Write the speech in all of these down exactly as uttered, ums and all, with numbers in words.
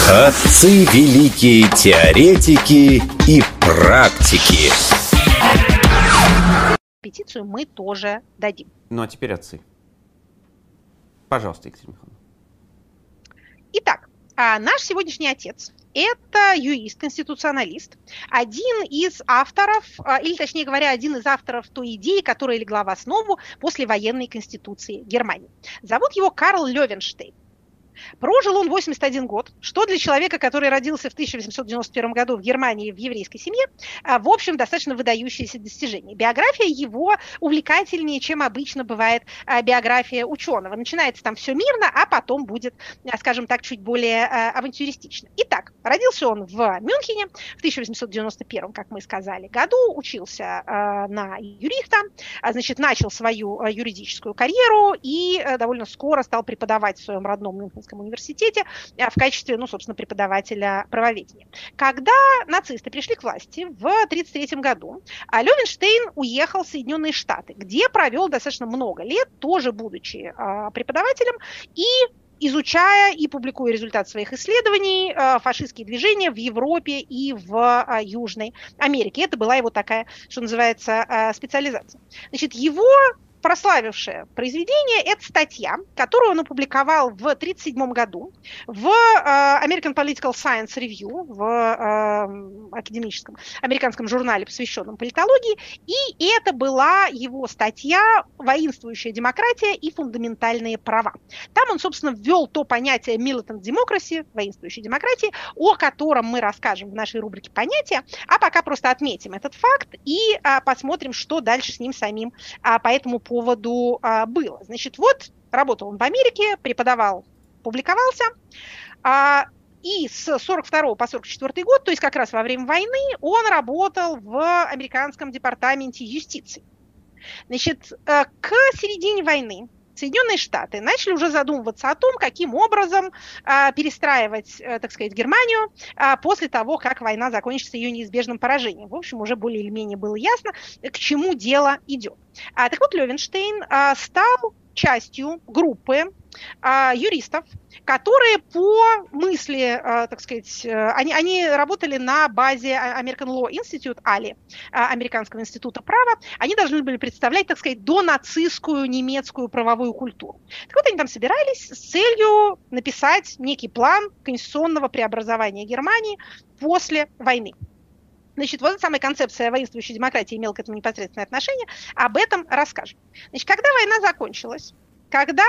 Отцы великие теоретики и практики. Петицию мы тоже дадим. Ну а теперь отцы. Пожалуйста, Екатерина Михайловна. Итак, наш сегодняшний отец – это юрист-конституционалист, один из авторов, или точнее говоря, один из авторов той идеи, которая легла в основу послевоенной конституции Германии. Зовут его Карл Левенштейн. Прожил он восемьдесят один год, что для человека, который родился в тысяча восемьсот девяносто первом году в Германии в еврейской семье, в общем, достаточно выдающееся достижение. Биография его увлекательнее, чем обычно бывает биография ученого. Начинается там все мирно, а потом будет, скажем так, чуть более авантюристично. Итак, родился он в Мюнхене в тысяча восемьсот девяносто первом, как мы сказали, году, учился на юриста, значит, начал свою юридическую карьеру и довольно скоро стал преподавать в своем родном Мюнхенском университете в качестве, ну, собственно, преподавателя правоведения. Когда нацисты пришли к власти в тысяча девятьсот тридцать третьем году, Левенштейн уехал в Соединенные Штаты, где провел достаточно много лет, тоже будучи преподавателем и изучая и публикуя результат своих исследований фашистские движения в Европе и в Южной Америке. Это была его такая, что называется, специализация. Значит, его прославившее произведение – это статья, которую он опубликовал в тысяча девятьсот тридцать седьмом году в American Political Science Review, в э, академическом американском журнале, посвященном политологии, и это была его статья «Воинствующая демократия и фундаментальные права». Там он, собственно, ввел то понятие militant democracy, воинствующей демократии, о котором мы расскажем в нашей рубрике «Понятия», а пока просто отметим этот факт и а, посмотрим, что дальше с ним самим а, по этому поводу а, было. Значит, вот работал он в Америке, преподавал, публиковался, а, и с сорок второго по сорок четвёртый год, то есть как раз во время войны, он работал в американском департаменте юстиции. Значит, а, к середине войны Соединенные Штаты начали уже задумываться о том, каким образом а, перестраивать, а, так сказать, Германию а, после того, как война закончится ее неизбежным поражением. В общем, уже более или менее было ясно, к чему дело идет. А, так вот, Левенштейн а, стал частью группы а, юристов, которые по мысли, а, так сказать, они, они работали на базе American Law Institute, али, Американского института права, они должны были представлять, так сказать, донацистскую немецкую правовую культуру. Так вот, они там собирались с целью написать некий план конституционного преобразования Германии после войны. Значит, вот эта самая концепция воинствующей демократии имела к этому непосредственное отношение, об этом расскажем. Значит, когда война закончилась, когда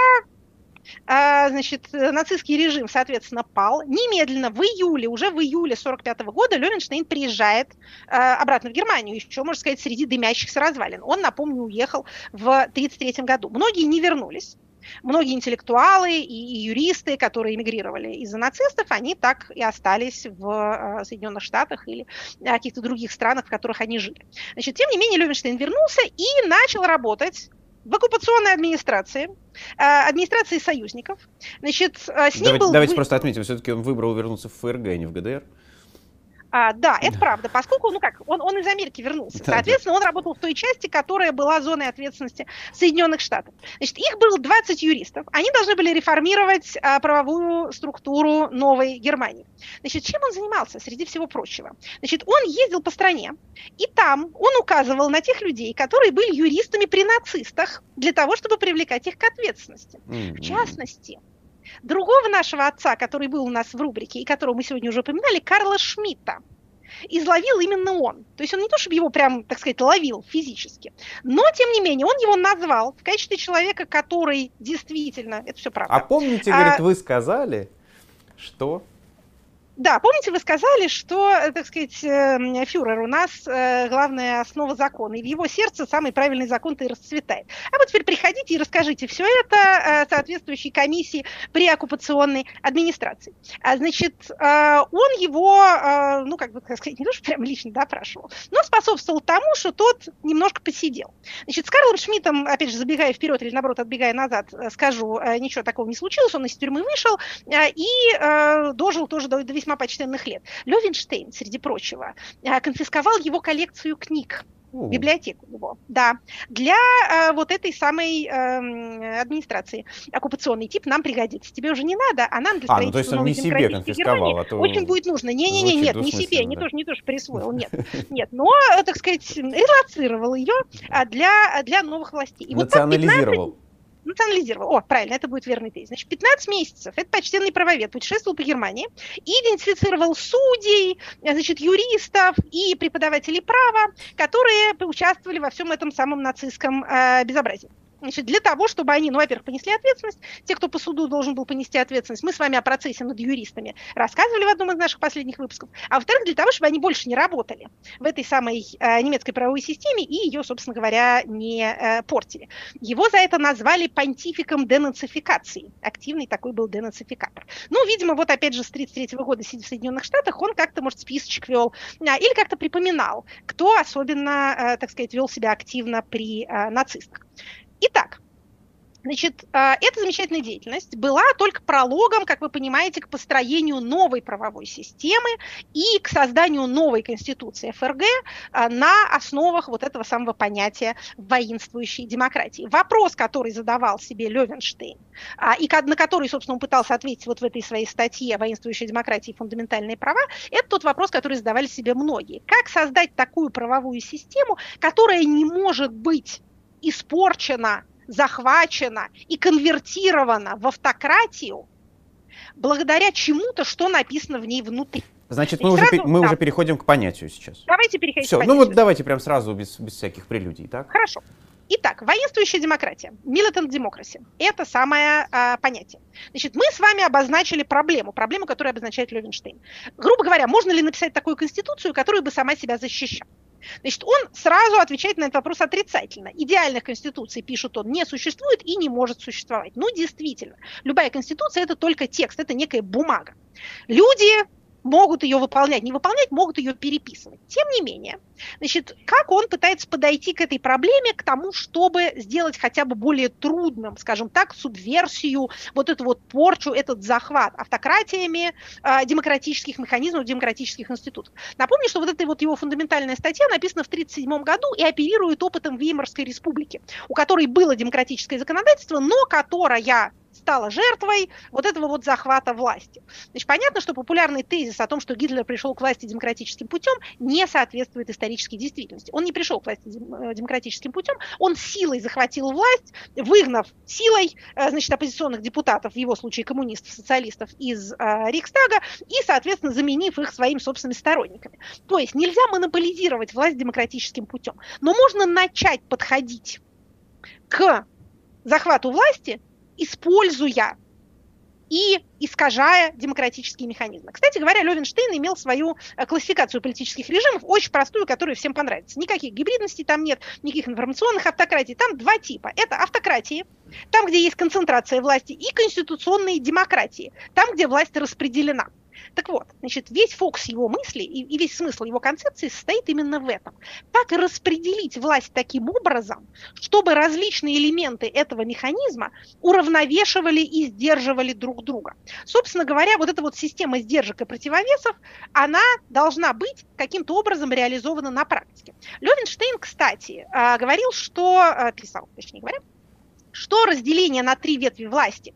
значит, нацистский режим, соответственно, пал, немедленно в июле, уже в июле сорок пятого года Левенштейн приезжает обратно в Германию, еще, можно сказать, среди дымящихся развалин. Он, напомню, уехал в тридцать третьем году. Многие не вернулись. Многие интеллектуалы и, и юристы, которые эмигрировали из-за нацистов, они так и остались в Соединенных Штатах или каких-то других странах, в которых они жили. Значит, тем не менее, Левенштейн вернулся и начал работать в оккупационной администрации, администрации союзников. Значит, с ним давайте был... давайте просто отметим, все-таки он выбрал вернуться в ФРГ, а не в ГДР. А, да, это правда, поскольку, ну как, он, он из Америки вернулся. Соответственно, он работал в той части, которая была зоной ответственности Соединенных Штатов. Значит, их было двадцать юристов. Они должны были реформировать а, правовую структуру новой Германии. Значит, чем он занимался, среди всего прочего? Значит, он ездил по стране, и там он указывал на тех людей, которые были юристами при нацистах, для того, чтобы привлекать их к ответственности. Mm-hmm. В частности, другого нашего отца, который был у нас в рубрике, и которого мы сегодня уже упоминали, Карла Шмидта, изловил именно он. То есть он не то, чтобы его прям, так сказать, ловил физически, но, тем не менее, он его назвал в качестве человека, который действительно, это все правда. А помните, говорит, а... вы сказали, что... Да, помните, вы сказали, что, так сказать, фюрер у нас главная основа закона, и в его сердце самый правильный закон-то и расцветает. А вот теперь приходите и расскажите все это соответствующей комиссии при оккупационной администрации. Значит, он его, ну, как бы, так сказать, не то, что прям лично допрашивал, но способствовал тому, что тот немножко посидел. Значит, с Карлом Шмидтом, опять же, забегая вперед или, наоборот, отбегая назад, скажу, ничего такого не случилось, он из тюрьмы вышел и дожил тоже до весьма почтенных лет. Левенштейн, среди прочего, конфисковал его коллекцию книг. в библиотеку его, да. Для э, вот этой самой э, администрации оккупационный тип нам пригодится. Тебе уже не надо, а нам для а, ну, то есть он не себе конфисковал, а то очень будет нужно. Не-не-не, нет, не себе, не да. то, не то, что присвоил, нет. Нет, но, так сказать, релоцировал ее для, для новых властей. И национализировал. Вот Национализировал. О, правильно, это будет верный тезис. Значит, пятнадцать месяцев этот почтенный правовед путешествовал по Германии и идентифицировал судей, значит, юристов и преподавателей права, которые участвовали во всем этом самом нацистском э, безобразии. Значит, для того, чтобы они, ну, во-первых, понесли ответственность, те, кто по суду должен был понести ответственность, мы с вами о процессе над юристами рассказывали в одном из наших последних выпусков, а во-вторых, для того, чтобы они больше не работали в этой самой э, немецкой правовой системе и ее, собственно говоря, не э, портили. Его за это назвали понтификом денацификации. Активный такой был денацификатор. Ну, видимо, вот опять же с тридцать третьего года, сидя в Соединенных Штатах, он как-то, может, списочек вел а, или как-то припоминал, кто особенно, э, так сказать, вел себя активно при э, нацистах. Итак, значит, эта замечательная деятельность была только прологом, как вы понимаете, к построению новой правовой системы и к созданию новой конституции эф эр гэ на основах вот этого самого понятия воинствующей демократии. Вопрос, который задавал себе Левенштейн, и на который, собственно, он пытался ответить вот в этой своей статье «Воинствующая демократия и фундаментальные права», это тот вопрос, который задавали себе многие. Как создать такую правовую систему, которая не может быть испорчена, захвачена и конвертирована в автократию благодаря чему-то, что написано в ней внутри. Значит, мы, сразу, уже, мы да. уже переходим к понятию сейчас. Давайте переходим Все, к понятию. Ну вот давайте прям сразу, без, без всяких прелюдий, так? Хорошо. Итак, воинствующая демократия, militant democracy, это самое а, понятие. Значит, мы с вами обозначили проблему, проблему, которую обозначает Левенштейн. Грубо говоря, можно ли написать такую конституцию, которая бы сама себя защищала? Значит, он сразу отвечает на этот вопрос отрицательно. Идеальных конституций, пишет он, не существует и не может существовать. Ну, действительно, любая конституция – это только текст, это некая бумага. Люди могут ее выполнять, не выполнять, могут ее переписывать. Тем не менее, значит, как он пытается подойти к этой проблеме, к тому, чтобы сделать хотя бы более трудным, скажем так, субверсию, вот эту вот порчу, этот захват автократиями э, демократических механизмов, демократических институтов. Напомню, что вот эта вот его фундаментальная статья написана в тысяча девятьсот тридцать седьмом году и оперирует опытом Веймарской республики, у которой было демократическое законодательство, но которая стала жертвой вот этого вот захвата власти. Значит, понятно, что популярный тезис о том, что Гитлер пришел к власти демократическим путем, не соответствует исторической действительности. Он не пришел к власти демократическим путем, он силой захватил власть, выгнав силой, значит, оппозиционных депутатов, в его случае коммунистов, социалистов, из э, Рейхстага и, соответственно, заменив их своими собственными сторонниками. То есть нельзя монополизировать власть демократическим путем, но можно начать подходить к захвату власти, используя и искажая демократические механизмы. Кстати говоря, Левенштейн имел свою классификацию политических режимов, очень простую, которая всем понравится. Никаких гибридностей там нет, никаких информационных автократий. Там два типа. Это автократии, там, где есть концентрация власти, и конституционные демократии, там, где власть распределена. Так вот, значит, весь фокус его мысли и, и весь смысл его концепции состоит именно в этом. Как распределить власть таким образом, чтобы различные элементы этого механизма уравновешивали и сдерживали друг друга. Собственно говоря, вот эта вот система сдержек и противовесов, она должна быть каким-то образом реализована на практике. Левенштейн, кстати, говорил, что, писал, точнее говоря, что разделение на три ветви власти,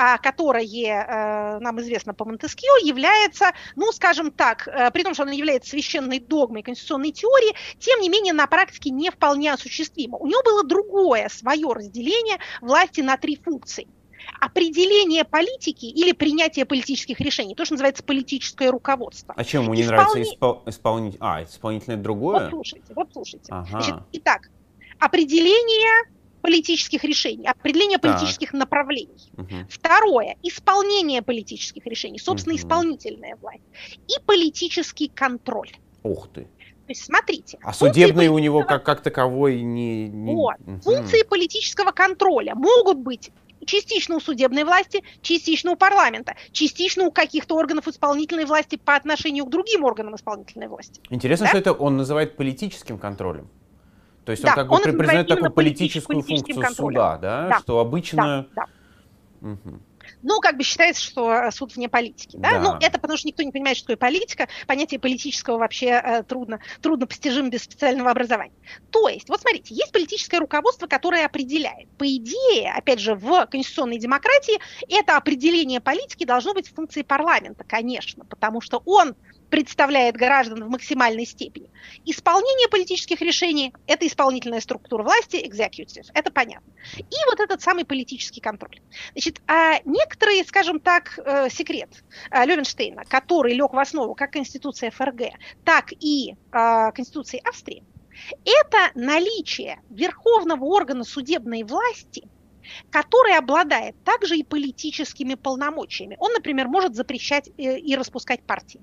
которое нам известно по Монтескьё, является, ну, скажем так, при том, что оно является священной догмой конституционной теории, тем не менее на практике не вполне осуществимо. У него было другое свое разделение власти на три функции. Определение политики или принятие политических решений, то, что называется политическое руководство. А чем ему не Исполни... нравится испол... исполнитель? А, исполнительное другое? Вот слушайте, вот слушайте. Ага. Значит, итак, определение политических решений, определение так. политических направлений. Угу. Второе, исполнение политических решений, собственно, угу. исполнительная власть. И политический контроль. Ух ты. То есть, смотрите. А судебный у него как, как таковой не... не... Вот. Угу. Функции политического контроля могут быть частично у судебной власти, частично у парламента, частично у каких-то органов исполнительной власти по отношению к другим органам исполнительной власти. Интересно, да? что это он называет политическим контролем. То есть да, он как бы он признает такую политическую политическим функцию контролем. суда, да? Да, Что обычно... Да, да. Угу. Ну, как бы считается, что суд вне политики, да? Да. Ну, это потому что никто не понимает, что такое политика. Понятие политического вообще э, трудно, трудно постижимо без специального образования. То есть, вот смотрите, есть политическое руководство, которое определяет. По идее, опять же, в конституционной демократии это определение политики должно быть в функции парламента, конечно, потому что он представляет граждан в максимальной степени. Исполнение политических решений – это исполнительная структура власти, executive, это понятно. И вот этот самый политический контроль. Значит, а некоторые, скажем так, секрет Левенштейна, который лег в основу как Конституции эф эр гэ, так и Конституции Австрии, это наличие верховного органа судебной власти, который обладает также и политическими полномочиями. Он, например, может запрещать и распускать партии.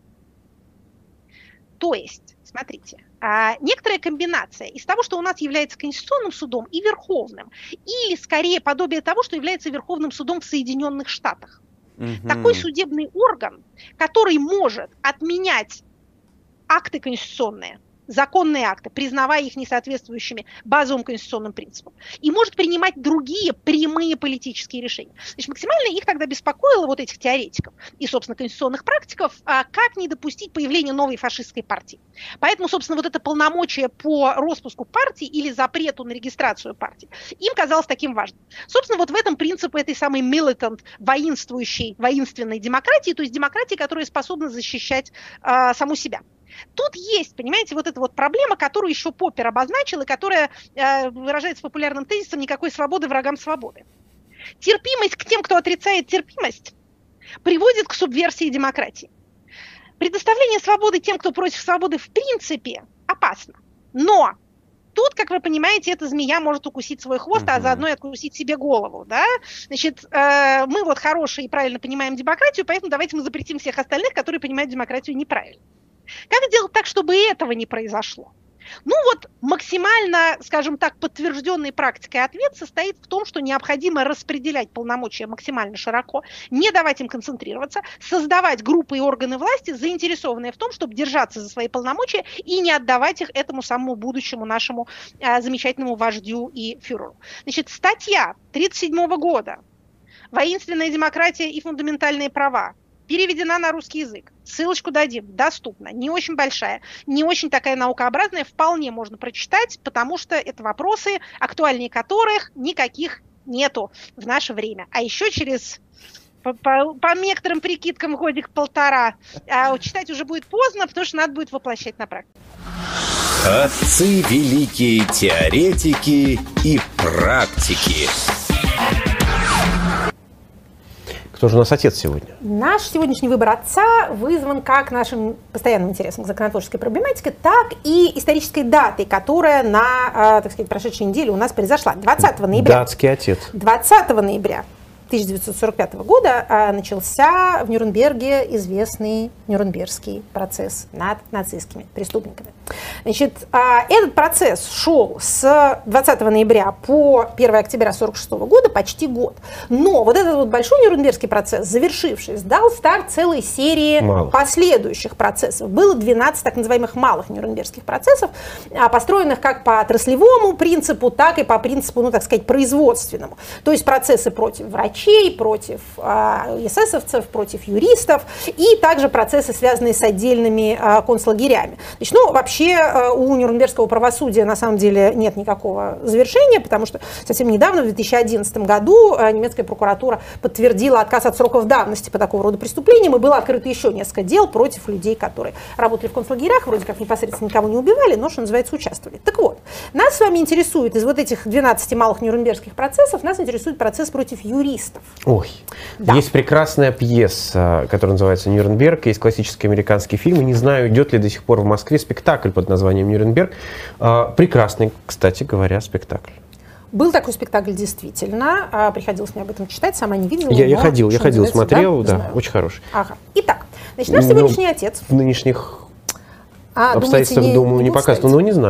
То есть, смотрите, некоторая комбинация из того, что у нас является Конституционным судом и Верховным, или скорее подобие того, что является Верховным судом в Соединенных Штатах. Mm-hmm. Такой судебный орган, который может отменять акты конституционные, законные акты, признавая их несоответствующими базовым конституционным принципам, и может принимать другие прямые политические решения. Значит, максимально их тогда беспокоило, вот этих теоретиков и, собственно, конституционных практиков, как не допустить появления новой фашистской партии. Поэтому, собственно, вот это полномочие по распуску партии или запрету на регистрацию партии им казалось таким важным. Собственно, вот в этом принцип этой самой militant, воинствующей, воинственной демократии, то есть демократии, которая способна защищать э, саму себя. Тут есть, понимаете, вот эта вот проблема, которую еще Поппер обозначил и которая э, выражается популярным тезисом «никакой свободы врагам свободы». Терпимость к тем, кто отрицает терпимость, приводит к субверсии демократии. Предоставление свободы тем, кто против свободы, в принципе опасно. Но тут, как вы понимаете, эта змея может укусить свой хвост, uh-huh. а заодно и откусить себе голову. Да? Значит, э, мы вот хорошие и правильно понимаем демократию, поэтому давайте мы запретим всех остальных, которые понимают демократию неправильно. Как сделать так, чтобы этого не произошло? Ну вот максимально, скажем так, подтвержденной практикой ответ состоит в том, что необходимо распределять полномочия максимально широко, не давать им концентрироваться, создавать группы и органы власти, заинтересованные в том, чтобы держаться за свои полномочия и не отдавать их этому самому будущему нашему а, замечательному вождю и фюреру. Значит, статья тридцать седьмого года «Воинственная демократия и фундаментальные права» переведена на русский язык. Ссылочку дадим, доступна, не очень большая, не очень такая наукообразная, вполне можно прочитать, потому что это вопросы, актуальнее которых никаких нету в наше время. А еще через, по, по, по некоторым прикидкам, годик-полтора, а читать уже будет поздно, потому что надо будет воплощать на практике. Отцы великие теоретики и практики. Кто же у нас отец сегодня? Наш сегодняшний выбор отца вызван как нашим постоянным интересом к законотворческой проблематике, так и исторической датой, которая на, так сказать, прошедшей неделе у нас произошла. двадцатого ноября. Датский отец. двадцатого ноября тысяча девятьсот сорок пятого года начался в Нюрнберге известный Нюрнбергский процесс над нацистскими преступниками. Значит, этот процесс шел с двадцатого ноября по первого октября сорок шестого года почти год. Но вот этот вот большой Нюрнбергский процесс, завершившись, дал старт целой серии малых последующих процессов. Было двенадцать так называемых малых Нюрнбергских процессов, построенных как по отраслевому принципу, так и по принципу, ну так сказать, производственному. То есть процессы против врачей, против э, эсэсовцев, против юристов, и также процессы, связанные с отдельными э, концлагерями. Значит, ну, вообще э, у нюрнбергского правосудия на самом деле нет никакого завершения, потому что совсем недавно, в две тысячи одиннадцатом году, э, немецкая прокуратура подтвердила отказ от сроков давности по такого рода преступлениям, и было открыто еще несколько дел против людей, которые работали в концлагерях, вроде как непосредственно никого не убивали, но, что называется, участвовали. Так вот, нас с вами интересует из вот этих двенадцати малых нюрнбергских процессов, нас интересует процесс против юристов. Ой, да. Есть прекрасная пьеса, которая называется «Нюрнберг», есть классический американский фильм, и не знаю, идет ли до сих пор в Москве спектакль под названием «Нюрнберг». Прекрасный, кстати говоря, спектакль. Был такой спектакль действительно, приходилось мне об этом читать, сама не видела. Я, я ходил, я ходил, смотрел, да, да, очень хороший. Ага. Итак, значит, наш сегодняшний ну, отец. В нынешних а, обстоятельствах, думаете, не, думаю, не, не показывают, но не знаю.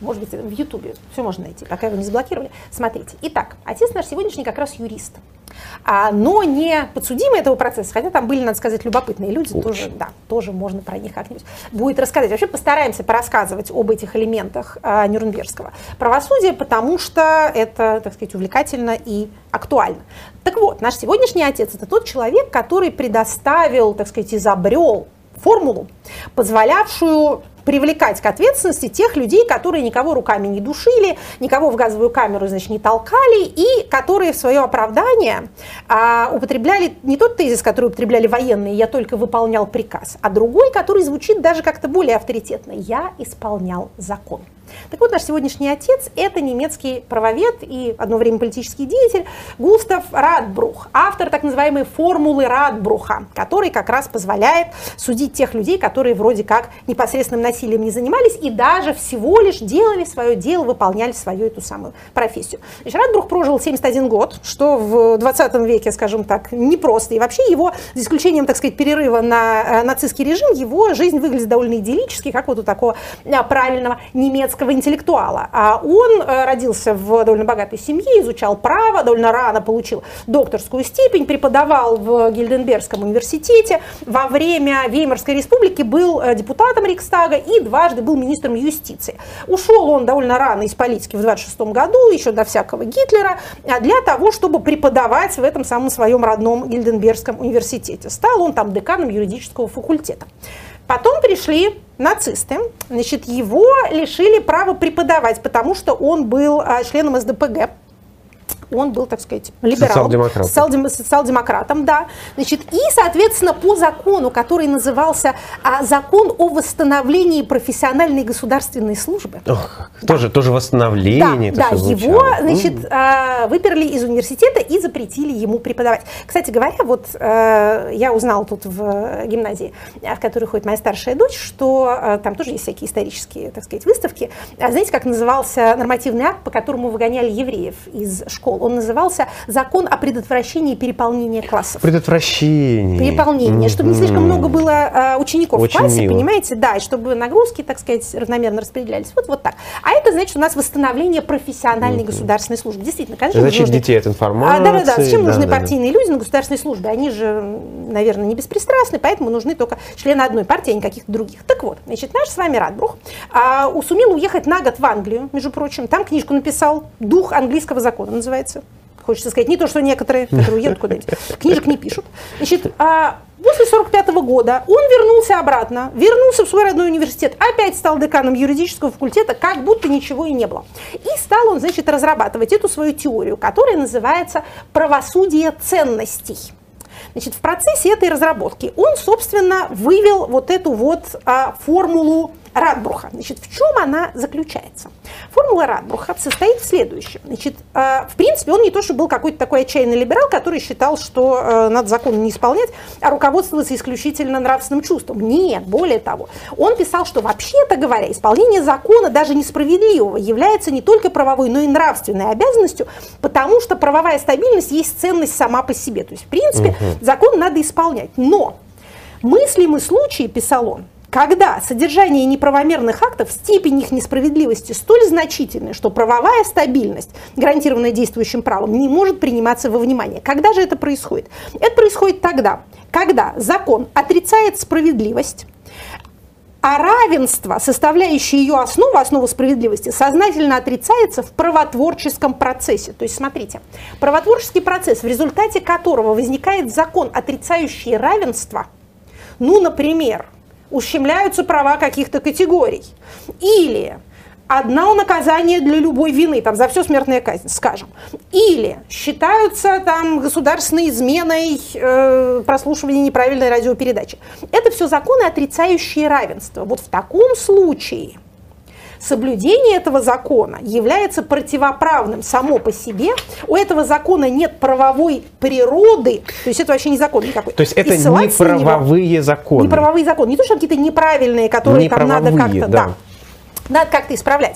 может быть, в Ютубе, все можно найти, пока его не заблокировали. Смотрите. Итак, отец наш сегодняшний как раз юрист, а, но не подсудимый этого процесса, хотя там были, надо сказать, любопытные люди, тоже, да, тоже можно про них как-нибудь будет рассказать. Вообще постараемся порассказывать об этих элементах а, нюрнбергского правосудия, потому что это, так сказать, увлекательно и актуально. Так вот, наш сегодняшний отец – это тот человек, который предоставил, так сказать, изобрел формулу, позволявшую привлекать к ответственности тех людей, которые никого руками не душили, никого в газовую камеру, значит, не толкали, и которые в свое оправдание а, употребляли не тот тезис, который употребляли военные «я только выполнял приказ», а другой, который звучит даже как-то более авторитетно «я исполнял закон». Так вот, наш сегодняшний отец – это немецкий правовед и одно время политический деятель Густав Радбрух, автор так называемой формулы Радбруха, который как раз позволяет судить тех людей, которые вроде как непосредственным насилием не занимались и даже всего лишь делали свое дело, выполняли свою эту самую профессию. Значит, Радбрух прожил семьдесят один год, что в двадцатом веке, скажем так, непросто. И вообще его, за исключением, так сказать, перерыва на нацистский режим, его жизнь выглядит довольно идиллически, как вот у такого правильного немецкого интеллектуала. А он родился в довольно богатой семье, изучал право, довольно рано получил докторскую степень, преподавал в Гильденбергском университете, во время Веймарской республики был депутатом Рейхстага и дважды был министром юстиции. Ушел он довольно рано из политики в двадцать шестом году, еще до всякого Гитлера, для того, чтобы преподавать в этом самом своем родном Гильденбергском университете. Стал он там деканом юридического факультета. Потом пришли нацисты, значит, его лишили права преподавать, потому что он был а, членом эс дэ пэ гэ. Он был, так сказать, либералом, социал-демократом, социал-демократом, да. Значит, и, соответственно, по закону, который назывался а, «Закон о восстановлении профессиональной государственной службы». Ох, да. тоже, тоже восстановление. Да, да его, значит, а, выперли из университета и запретили ему преподавать. Кстати говоря, вот а, я узнала тут в гимназии, в которой ходит моя старшая дочь, что а, там тоже есть всякие исторические, так сказать, выставки. А, знаете, как назывался нормативный акт, по которому выгоняли евреев из школ? Он назывался «Закон о предотвращении переполнения классов». Предотвращение. Переполнение, чтобы не слишком много было а, учеников Очень в классе, мило. Понимаете, да, и чтобы нагрузки, так сказать, равномерно распределялись. Вот, вот так. А это значит, у нас восстановление профессиональной государственной службы. Действительно, конечно, защита нужны... детей от информации. А, да, да, да. Зачем да, нужны да, партийные да. люди на государственной службе? Они же, наверное, не беспристрастны, поэтому нужны только члены одной партии, а не каких-то других. Так вот, значит, наш с вами Радбрух а, сумел уехать на год в Англию, между прочим. Там книжку написал «Дух английского закона» называется. Хочется сказать, не то, что некоторые, которые уедут куда-нибудь, книжек не пишут. Значит, а после сорок пятого года он вернулся обратно, вернулся в свой родной университет, опять стал деканом юридического факультета, как будто ничего и не было. И стал он, значит, разрабатывать эту свою теорию, которая называется «правосудие ценностей». Значит, в процессе этой разработки он, собственно, вывел вот эту вот а, формулу Радбруха. Значит, в чем она заключается? Формула Радбруха состоит в следующем. Значит, э, в принципе, он не то, что был какой-то такой отчаянный либерал, который считал, что э, надо законы не исполнять, а руководствоваться исключительно нравственным чувством. Нет, более того, он писал, что вообще-то говоря, исполнение закона, даже несправедливого, является не только правовой, но и нравственной обязанностью, потому что правовая стабильность есть ценность сама по себе. То есть, в принципе, угу. закон надо исполнять. Но мыслимы случаи, писал он, когда содержание неправомерных актов, степень их несправедливости столь значительная, что правовая стабильность, гарантированная действующим правом, не может приниматься во внимание. Когда же это происходит? Это происходит тогда, когда закон отрицает справедливость, а равенство, составляющее ее основу, основу справедливости, сознательно отрицается в правотворческом процессе. То есть, смотрите, правотворческий процесс, в результате которого возникает закон, отрицающий равенство, ну, например, ущемляются права каких-то категорий, или одно наказание для любой вины, там, за все смертная казнь, скажем, или считаются там государственной изменой э, прослушивание неправильной радиопередачи. Это все законы, отрицающие равенство. Вот в таком случае соблюдение этого закона является противоправным само по себе. У этого закона нет правовой природы, то есть это вообще не закон никакой. То есть это не правовые законы. Не правовые законы, не то, что какие-то неправильные, которые там надо как-то... Да. Надо как-то исправлять.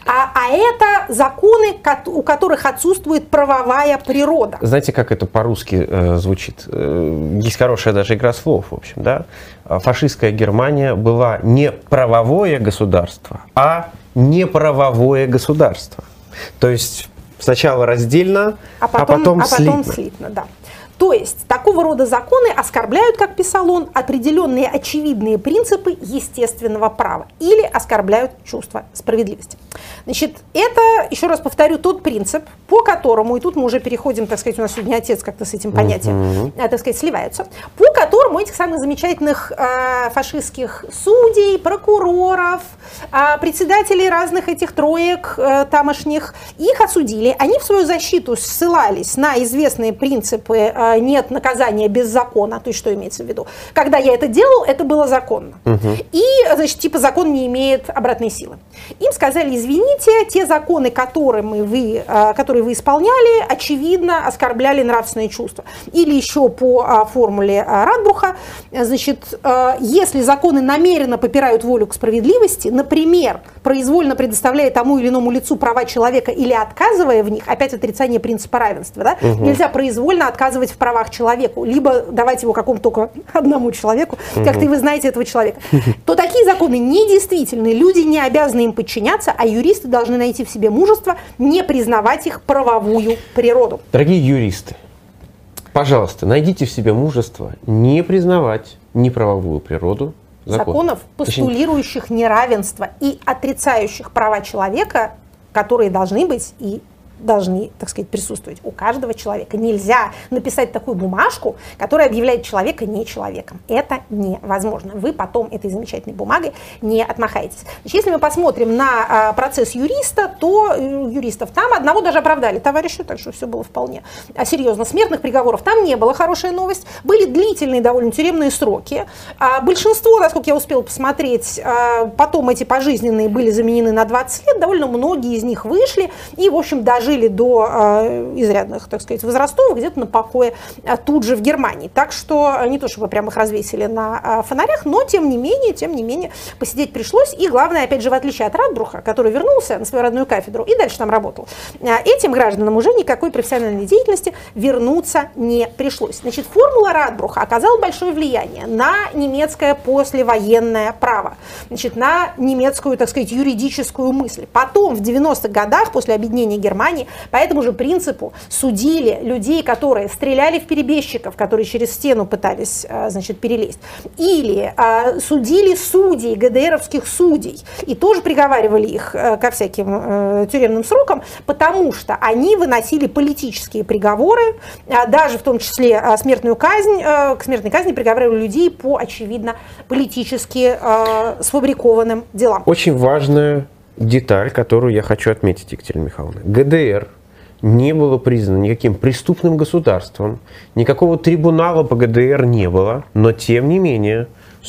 А, а это законы, у которых отсутствует правовая природа. Знаете, как это по-русски э, звучит? Э, есть хорошая даже игра слов, в общем, да? Фашистская Германия была не правовое государство, а неправовое государство. То есть сначала раздельно, а потом, а потом, а потом слитно. слитно, да. То есть такого рода законы оскорбляют, как писал он, определенные очевидные принципы естественного права или оскорбляют чувство справедливости. Значит, это, еще раз повторю, тот принцип, по которому, и тут мы уже переходим, так сказать, у нас сегодня отец как-то с этим понятием, uh-huh. так сказать, сливаются, по которому этих самых замечательных э, фашистских судей, прокуроров, э, председателей разных этих троек э, тамошних, их осудили, они в свою защиту ссылались на известные принципы э, нет наказания без закона, то есть что имеется в виду? Когда я это делал, это было законно. Uh-huh. И, значит, типа закон не имеет обратной силы. Им сказали, извините, те законы, которыми вы, которые вы исполняли, очевидно оскорбляли нравственные чувства. Или еще по формуле Радбруха, значит, если законы намеренно попирают волю к справедливости, например, произвольно предоставляя тому или иному лицу права человека или отказывая в них, опять отрицание принципа равенства, да? Угу. Нельзя произвольно отказывать в правах человеку, либо давать его какому-то только одному человеку, угу. как-то и вы знаете этого человека, то такие законы недействительны, люди не обязаны им подчиняться, а юристы должны найти в себе мужество не признавать их правовую природу. Дорогие юристы, пожалуйста, найдите в себе мужество не признавать неправовую природу законов, законов постулирующих неравенство и отрицающих права человека, которые должны быть и должны, так сказать, присутствовать у каждого человека. Нельзя написать такую бумажку, которая объявляет человека не человеком. Это невозможно. Вы потом этой замечательной бумагой не отмахаетесь. Значит, если мы посмотрим на а, процесс юриста, то э, юристов там одного даже оправдали товарища, так что все было вполне а, серьезно. Смертных приговоров там не было, хорошая новость. Были длительные довольно тюремные сроки. А, большинство, насколько я успела посмотреть, а, потом эти пожизненные были заменены на двадцать лет. Довольно многие из них вышли и, в общем, дожили до э, изрядных, так сказать, возрастов, где-то на покое э, тут же в Германии. Так что не то, чтобы прямо их развесили на э, фонарях, но тем не менее, тем не менее, посидеть пришлось. И главное, опять же, в отличие от Радбруха, который вернулся на свою родную кафедру и дальше там работал, э, этим гражданам уже никакой профессиональной деятельности вернуться не пришлось. Значит, формула Радбруха оказала большое влияние на немецкое послевоенное право, значит, на немецкую, так сказать, юридическую мысль. Потом, в девяностых годах, после объединения Германии, по этому же принципу судили людей, которые стреляли в перебежчиков, которые через стену пытались, значит, перелезть, или а, судили судей, ГДРовских судей, и тоже приговаривали их ко всяким а, тюремным срокам, потому что они выносили политические приговоры, а, даже в том числе а, смертную казнь, а, к смертной казни приговаривали людей по, очевидно, политически а, сфабрикованным делам. Очень важная деталь, которую я хочу отметить, Екатерина Михайловна. ГДР не было признано никаким преступным государством, никакого трибунала по ГДР не было, но тем не менее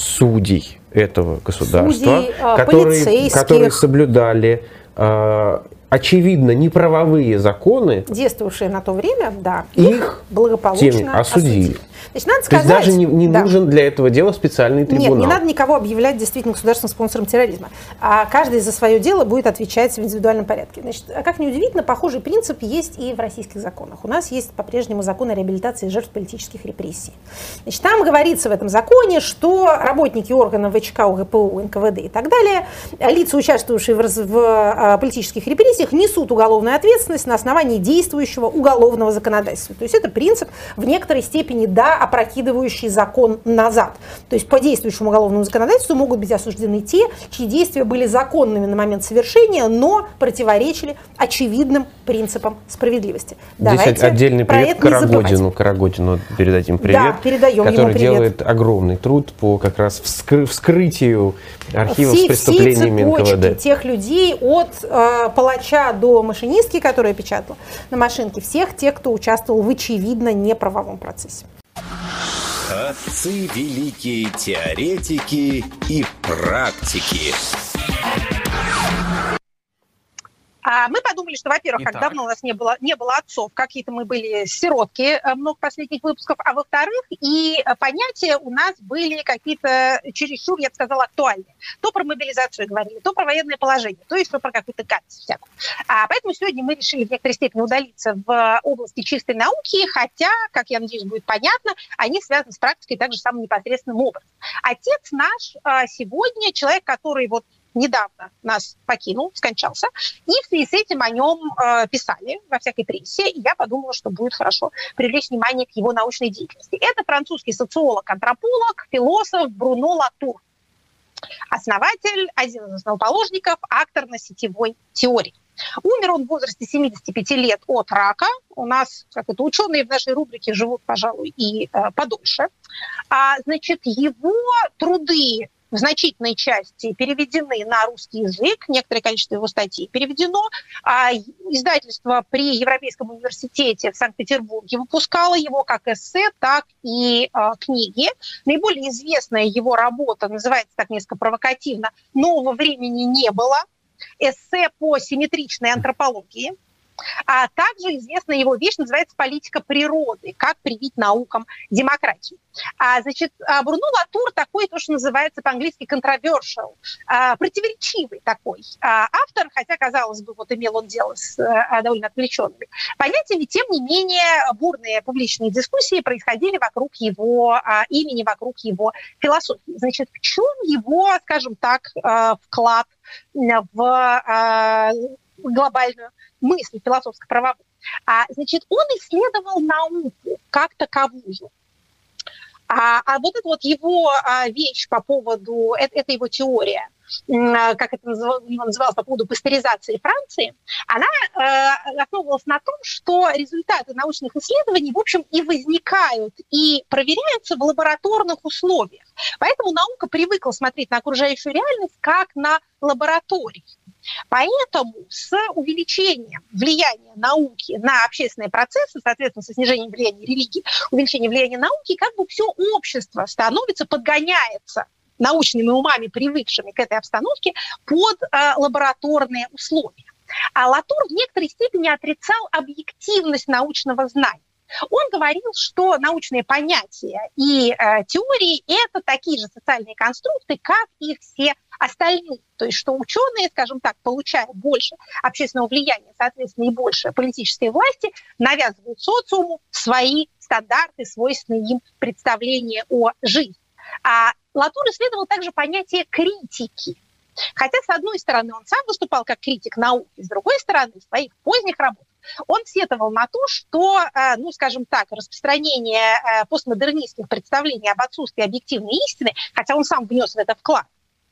судей этого государства, Судей, которые, которые соблюдали э, очевидно неправовые законы, действовавшие на то время, да, их, их благополучно осудили. осудили. Значит, надо То сказать, есть даже не, не да. нужен для этого дела специальный трибунал. Нет, не надо никого объявлять действительно государственным спонсором терроризма. А каждый за свое дело будет отвечать в индивидуальном порядке. Значит, как ни удивительно, похожий принцип есть и в российских законах. У нас есть по-прежнему закон о реабилитации жертв политических репрессий. Значит, там говорится в этом законе, что работники органов ВЧК, УГПУ, эн ка вэ дэ и так далее, лица, участвующие в, в, в политических репрессиях, несут уголовную ответственность на основании действующего уголовного законодательства. То есть это принцип в некоторой степени, да, опрокидывающий закон назад. То есть по действующему уголовному законодательству могут быть осуждены те, чьи действия были законными на момент совершения, но противоречили очевидным принципам справедливости. Здесь Давайте отдельный привет Карагодину. Карагодину передадим привет, да, передаем который ему привет. Делает огромный труд по как раз вскры- вскрытию архивов все, с преступлениями все эн ка вэ дэ. Тех людей от э, палача до машинистки, которая печатала на машинке, всех тех, кто участвовал в очевидно неправовом процессе. Отцы великие теоретики и практики. А мы подумали, что, во-первых, Итак. как давно у нас не было, не было отцов, какие-то мы были сиротки, много последних выпусков, а во-вторых, и понятия у нас были какие-то чересчур, я бы сказала, актуальные. То про мобилизацию говорили, то про военное положение, то есть про какую-то гадость всякую. А поэтому сегодня мы решили в некоторой степени удалиться в области чистой науки, хотя, как я надеюсь, будет понятно, они связаны с практикой также самым непосредственным образом. Отец наш сегодня человек, который вот недавно нас покинул, скончался, и в связи с этим о нем э, писали во всякой прессе, и я подумала, что будет хорошо привлечь внимание к его научной деятельности. Это французский социолог, антрополог, философ Бруно Латур, основатель, один из основоположников акторно-сетевой теории. Умер он в возрасте семидесяти пяти лет от рака. У нас, как это, ученые в нашей рубрике живут, пожалуй, и э, подольше. А, значит, его труды в значительной части переведены на русский язык, некоторое количество его статей переведено. А издательство при Европейском университете в Санкт-Петербурге выпускало его как эссе, так и а, книги. Наиболее известная его работа называется так несколько провокативно «Нового времени не было», эссе по симметричной антропологии. А также известная его вещь называется «Политика природы. Как привить наукам демократию». А, значит, Бруно Латур такой, то, что называется по-английски controversial, а, противоречивый такой а, автор, хотя, казалось бы, вот имел он дело с а, довольно отвлеченными понятиями, тем не менее бурные публичные дискуссии происходили вокруг его а, имени, вокруг его философии. Значит, в чем его, скажем так, а, вклад в а, глобальную мысль философско-правовую? А, значит, он исследовал науку как таковую. А, а вот эта вот его а, вещь по поводу, это, это его теория, а, как это называлось, называлось по поводу пастеризации Франции, она а, основывалась на том, что результаты научных исследований, в общем, и возникают, и проверяются в лабораторных условиях. Поэтому наука привыкла смотреть на окружающую реальность как на лаборатории. Поэтому с увеличением влияния науки на общественные процессы, соответственно, со снижением влияния религии, увеличением влияния науки, как бы все общество становится, подгоняется научными умами, привыкшими к этой обстановке, под э, лабораторные условия. А Латур в некоторой степени отрицал объективность научного знания. Он говорил, что научные понятия и э, теории – это такие же социальные конструкты, как и все остальные. То есть, что ученые, скажем так, получая больше общественного влияния, соответственно, и больше политической власти, навязывают социуму свои стандарты, свойственные им представления о жизни. А Латур исследовал также понятие критики. Хотя, с одной стороны, он сам выступал как критик науки, с другой стороны, в своих поздних работах он сетовал на то, что, ну, скажем так, распространение постмодернистских представлений об отсутствии объективной истины, хотя он сам внес в это вклад,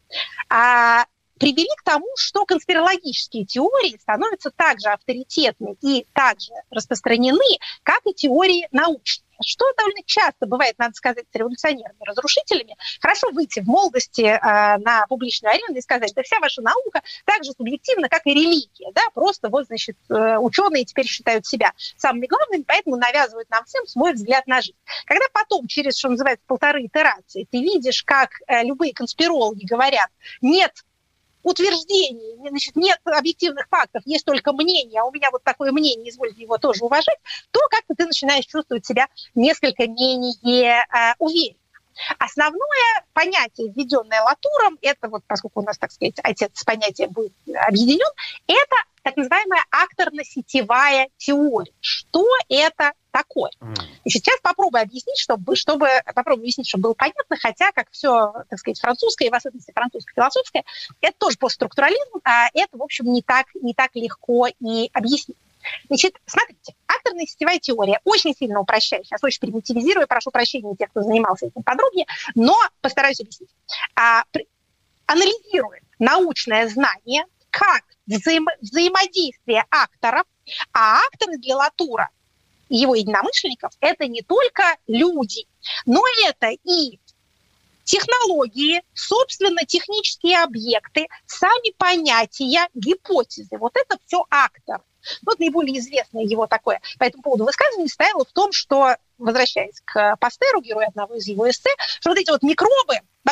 привели к тому, что конспирологические теории становятся также авторитетны и также распространены, как и теории научные. Что довольно часто бывает, надо сказать, с революционерами, разрушителями. Хорошо выйти в молодости э, на публичную арену и сказать, да вся ваша наука так же субъективна, как и религия. Да? Просто вот, значит, э, ученые теперь считают себя самыми главными, поэтому навязывают нам всем свой взгляд на жизнь. Когда потом, через, что называется, полторы итерации, ты видишь, как э, любые конспирологи говорят, нет утверждений, значит, нет объективных фактов, есть только мнение, а у меня вот такое мнение, извольте его тоже уважать, то как-то ты начинаешь чувствовать себя несколько менее э, уверенно. Основное понятие, введенное Латуром, это вот, поскольку у нас, так сказать, отец понятия будет объединен, это так называемая акторно-сетевая теория. Что это такое? Значит, сейчас попробую объяснить, чтобы, чтобы, попробую объяснить, чтобы было понятно, хотя, как все, так сказать, французское, и в особенности французско-философское, это тоже постструктурализм, а это, в общем, не так, не так легко и объяснить. Значит, смотрите, акторная сетевая теория очень сильно упрощаю, сейчас очень примитивизирую, прошу прощения у тех, кто занимался этим подробнее, но постараюсь объяснить. А, при, анализирует научное знание как взаимо, взаимодействие акторов, а акторы для Латура и его единомышленников – это не только люди, но это и технологии, собственно, технические объекты, сами понятия, гипотезы. Вот это все актор. Вот наиболее известное его такое по этому поводу высказывание состояло в том, что, возвращаясь к Пастеру, герою одного из его эссе, что вот эти вот микробы,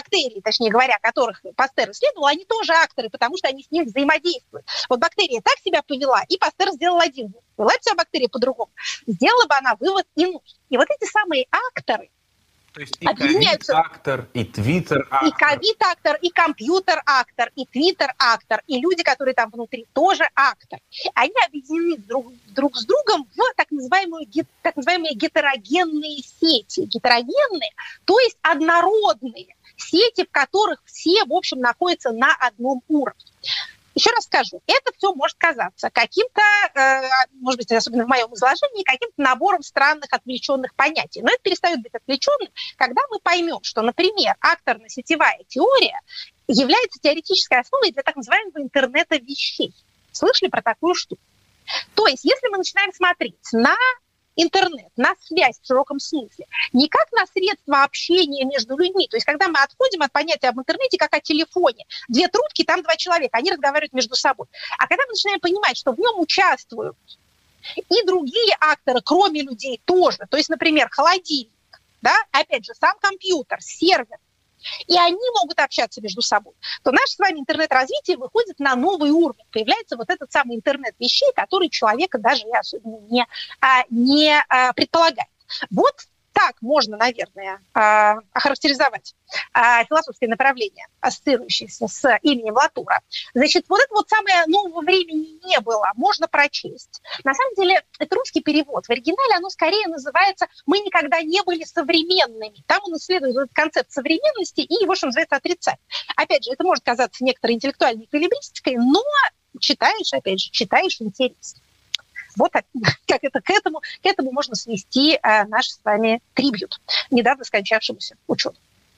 бактерии, точнее говоря, которых Пастер исследовал, они тоже акторы, потому что они с ним взаимодействуют. Вот бактерия так себя повела, и Пастер сделал один вывод. Вела бы себя бактерия по-другому, сделала бы она вывод иной. И вот эти самые акторы, то есть и ковид-актор, и твиттер-актор. И ковид-актор, и компьютер-актор, и твиттер-актор, и люди, которые там внутри, тоже актор. Они объединены друг, друг с другом в так называемые, так называемые гетерогенные сети. Гетерогенные, то есть однородные сети, в которых все, в общем, находятся на одном уровне. Еще раз скажу, это все может казаться каким-то, э, может быть, особенно в моем изложении, каким-то набором странных отвлеченных понятий. Но это перестает быть отвлеченным, когда мы поймем, что, например, акторно-сетевая теория является теоретической основой для так называемого интернета вещей. Слышали про такую штуку? То есть, если мы начинаем смотреть на интернет, на связь в широком смысле, не как на средство общения между людьми. То есть, когда мы отходим от понятия об интернете как о телефоне, две трубки, там два человека, они разговаривают между собой. А когда мы начинаем понимать, что в нем участвуют и другие акторы, кроме людей, тоже, то есть, например, холодильник, да, опять же, сам компьютер, сервер, и они могут общаться между собой, то наше с вами интернет-развитие выходит на новый уровень. Появляется вот этот самый интернет вещей, который человека даже особенно не, не предполагает. Вот так можно, наверное, охарактеризовать философское направление, ассоциирующееся с именем Латура. Значит, вот это вот самое нового времени не было, можно прочесть. На самом деле, это русский перевод. В оригинале оно скорее называется «Мы никогда не были современными». Там он исследует этот концепт современности и его, что называется, отрицает. Опять же, это может казаться некоторой интеллектуальной эквилибристикой, но читаешь, опять же, читаешь интересно. Вот как это, к, этому, к этому можно свести э, наш с вами трибьют, недавно скончавшемуся ученому.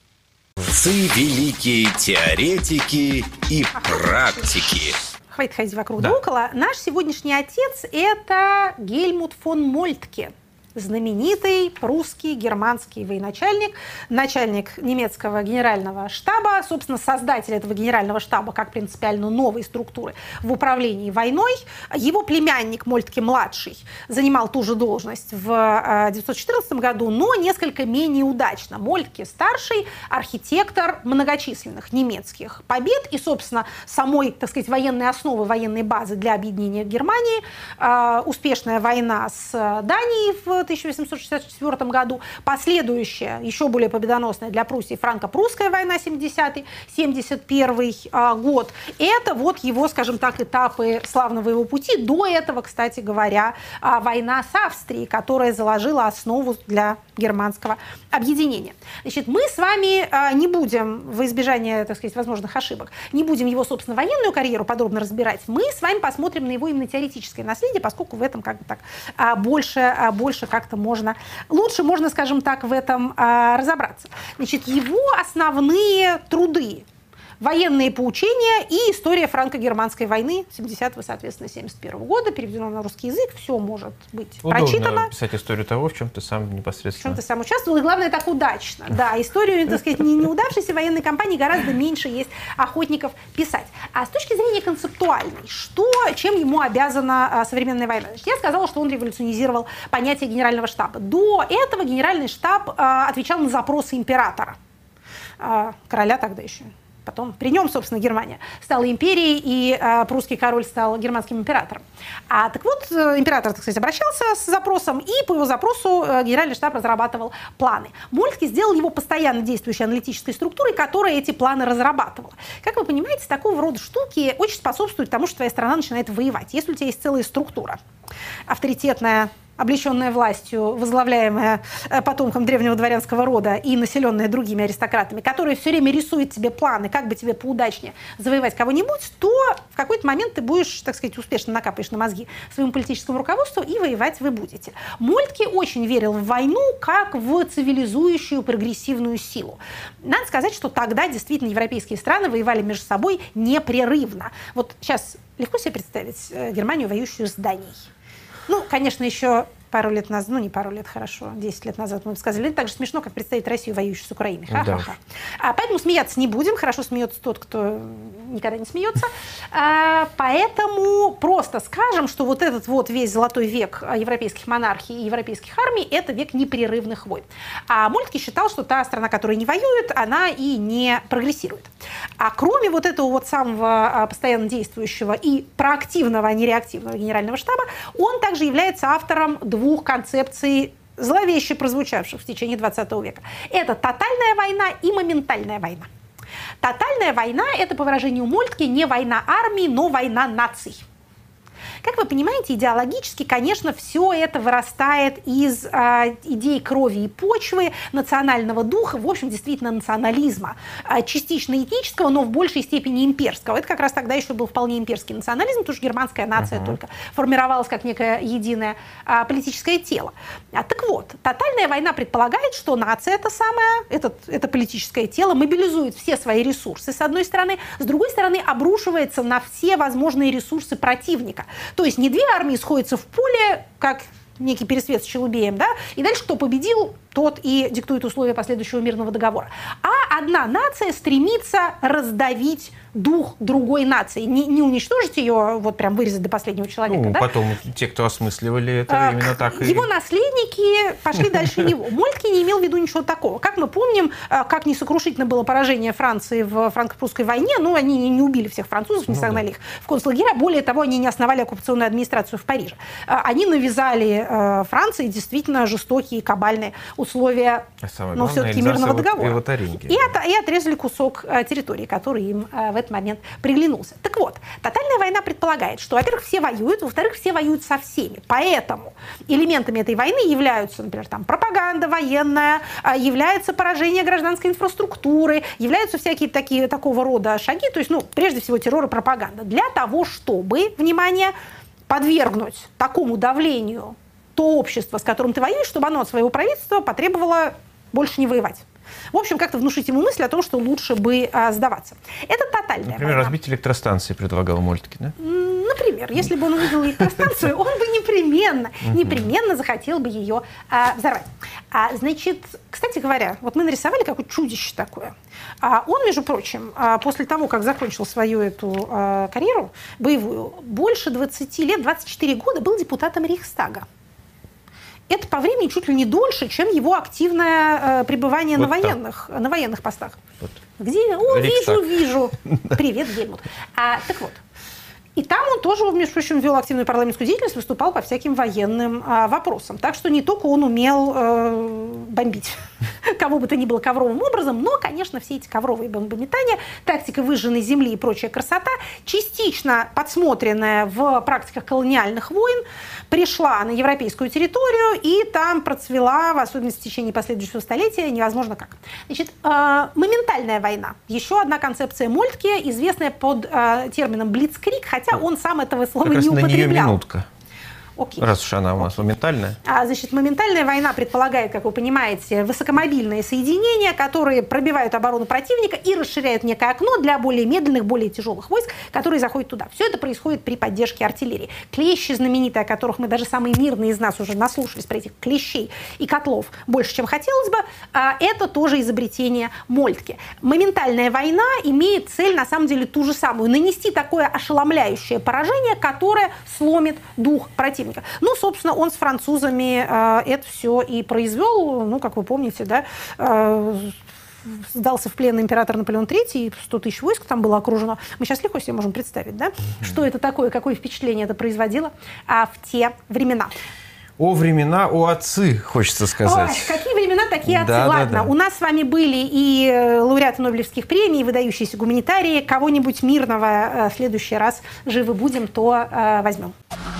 Великие теоретики и практики. Хватит ходить вокруг да около. Наш сегодняшний отец – это Гельмут фон Мольтке. Знаменитый прусский, германский военачальник, начальник немецкого генерального штаба, собственно, создатель этого генерального штаба как принципиально новой структуры в управлении войной. Его племянник Мольтке-младший занимал ту же должность в девятьсот четырнадцатом году, но несколько менее удачно. Мольтке-старший – архитектор многочисленных немецких побед и, собственно, самой, так сказать, военной основы, военной базы для объединения Германии. Успешная война с Данией в тысяча восемьсот шестьдесят четвёртом году, последующая, еще более победоносная для Пруссии франко-прусская война семидесятый семьдесят первый год. Это вот его, скажем так, этапы славного его пути. До этого, кстати говоря, война с Австрией, которая заложила основу для германского объединения. Значит, мы с вами не будем, во избежание, так сказать, возможных ошибок, не будем его, собственно, военную карьеру подробно разбирать. Мы с вами посмотрим на его именно теоретическое наследие, поскольку в этом как бы так больше, больше как-то можно, лучше можно, скажем так, в этом а, разобраться. Значит, его основные труды: военные поучения и история франко-германской войны семидесятого, соответственно, семьдесят первого года, переведено на русский язык, все может быть удобно прочитано. Писать историю того, в чем ты сам непосредственно. В чем ты сам участвовал, и главное, так удачно. Да, историю, так сказать, не неудавшейся военной кампании гораздо меньше есть охотников писать. А с точки зрения концептуальной, что, чем ему обязана а, современная война? Значит, я сказала, что он революционизировал понятие генерального штаба. До этого генеральный штаб а, отвечал на запросы императора, а, короля тогда еще. Потом при нем, собственно, Германия стала империей, и э, прусский король стал германским императором. А, так вот, э, император, так сказать, обращался с запросом, и по его запросу э, генеральный штаб разрабатывал планы. Мольтке сделал его постоянно действующей аналитической структурой, которая эти планы разрабатывала. Как вы понимаете, такого рода штуки очень способствуют тому, что твоя страна начинает воевать. Если у тебя есть целая структура, авторитетная, облеченная властью, возглавляемая потомком древнего дворянского рода и населенная другими аристократами, которая все время рисует тебе планы, как бы тебе поудачнее завоевать кого-нибудь, то в какой-то момент ты будешь, так сказать, успешно накапаешь на мозги своему политическому руководству, и воевать вы будете. Мольтке очень верил в войну как в цивилизующую прогрессивную силу. Надо сказать, что тогда действительно европейские страны воевали между собой непрерывно. Вот сейчас легко себе представить Германию, воюющую с Данией. Ну, конечно, еще пару лет назад, ну не пару лет, хорошо, десять лет назад мы бы сказали, это так же смешно, как представить Россию, воюющую с Украиной. Ха-ха-ха. Да. А, поэтому смеяться не будем, хорошо смеется тот, кто никогда не смеется. А, поэтому просто скажем, что вот этот вот весь золотой век европейских монархий и европейских армий – это век непрерывных войн. А Мольтке считал, что та страна, которая не воюет, она и не прогрессирует. А кроме вот этого вот самого постоянно действующего и проактивного, а не реактивного генерального штаба, он также является автором двух концепций, зловеще прозвучавших в течение двадцатого века. Это тотальная война и моментальная война. Тотальная война – это, по выражению Мольтке, не война армии, но война наций. Как вы понимаете, идеологически, конечно, все это вырастает из э, идей крови и почвы, национального духа, в общем, действительно национализма, э, частично этнического, но в большей степени имперского. Это как раз тогда еще был вполне имперский национализм, потому что германская нация uh-huh. только формировалась как некое единое э, политическое тело. А, так вот, тотальная война предполагает, что нация это самое, этот, это политическое тело мобилизует все свои ресурсы, с одной стороны, с другой стороны, обрушивается на все возможные ресурсы противника. То есть не две армии сходятся в поле, как некий пересвет с Челубеем, да, и дальше кто победил, тот и диктует условия последующего мирного договора. А одна нация стремится раздавить дух другой нации, не, не уничтожить ее, вот прям вырезать до последнего человека. Ну, да? Потом те, кто осмысливали это, а, именно так и... Его наследники пошли дальше него. Мольтке не имел в виду ничего такого. Как мы помним, как несокрушительно было поражение Франции в франко-прусской войне, ну, они не убили всех французов, не ну, согнали да. их в концлагеря, более того, они не основали оккупационную администрацию в Париже. Они навязали Франции действительно жестокие кабальные условия, а но все-таки мирного договора. И, от, и отрезали кусок территории, который им в этот момент приглянулся. Так вот, тотальная война предполагает, что, во-первых, все воюют, во-вторых, все воюют со всеми. Поэтому элементами этой войны являются, например, там, пропаганда военная, является поражение гражданской инфраструктуры, являются всякие такие, такого рода шаги, то есть, ну, прежде всего, террор и пропаганда. Для того, чтобы, внимание, подвергнуть такому давлению то общество, с которым ты воюешь, чтобы оно от своего правительства потребовало больше не воевать. В общем, как-то внушить ему мысль о том, что лучше бы а, сдаваться. Это тотальная Например, война. разбить электростанции предлагал Мольтке, да? Например, если бы он увидел электростанцию, он бы непременно, непременно захотел бы ее а, взорвать. А, значит, кстати говоря, вот мы нарисовали какое чудище такое. А он, между прочим, а, после того, как закончил свою эту а, карьеру боевую, больше двадцати лет, двадцать четыре года был депутатом Рейхстага. Это по времени чуть ли не дольше, чем его активное э, пребывание вот на, военных, на военных постах. Вот. Где? О, Рейхстаг. вижу, вижу. Привет, Гельмут. А, так вот. И там он тоже, между прочим, вел активную парламентскую деятельность, выступал по всяким военным а, вопросам. Так что не только он умел э, бомбить кого бы то ни было ковровым образом, но, конечно, все эти ковровые бомбометания, тактика выжженной земли и прочая красота, частично подсмотренная в практиках колониальных войн, пришла на европейскую территорию и там процвела, в особенности в течение последующего столетия, невозможно как. Значит, э, моментальная война. Еще одна концепция Мольтке, известная под э, термином «блицкриг», хотя он сам этого слова как не раз употреблял. На нее минутка. Окей. Раз уж она у нас моментальная. А, значит, моментальная война предполагает, как вы понимаете, высокомобильные соединения, которые пробивают оборону противника и расширяют некое окно для более медленных, более тяжелых войск, которые заходят туда. Все это происходит при поддержке артиллерии. Клещи знаменитые, о которых мы даже самые мирные из нас уже наслушались, про этих клещей и котлов больше, чем хотелось бы, это тоже изобретение Мольтке. Моментальная война имеет цель, на самом деле, ту же самую. Нанести такое ошеломляющее поражение, которое сломит дух противника. Ну, собственно, он с французами э, это все и произвел. Ну, как вы помните, да, э, сдался в плен император Наполеон третий, сто тысяч войск там было окружено. Мы сейчас легко себе можем представить, да, mm-hmm. что это такое, какое впечатление это производило а, в те времена. О времена, о отцы, хочется сказать. Ой, какие времена, такие отцы. Да, Ладно, да, да. У нас с вами были и лауреаты Нобелевских премий, и выдающиеся гуманитарии. Кого-нибудь мирного в следующий раз живы будем, то э, возьмем.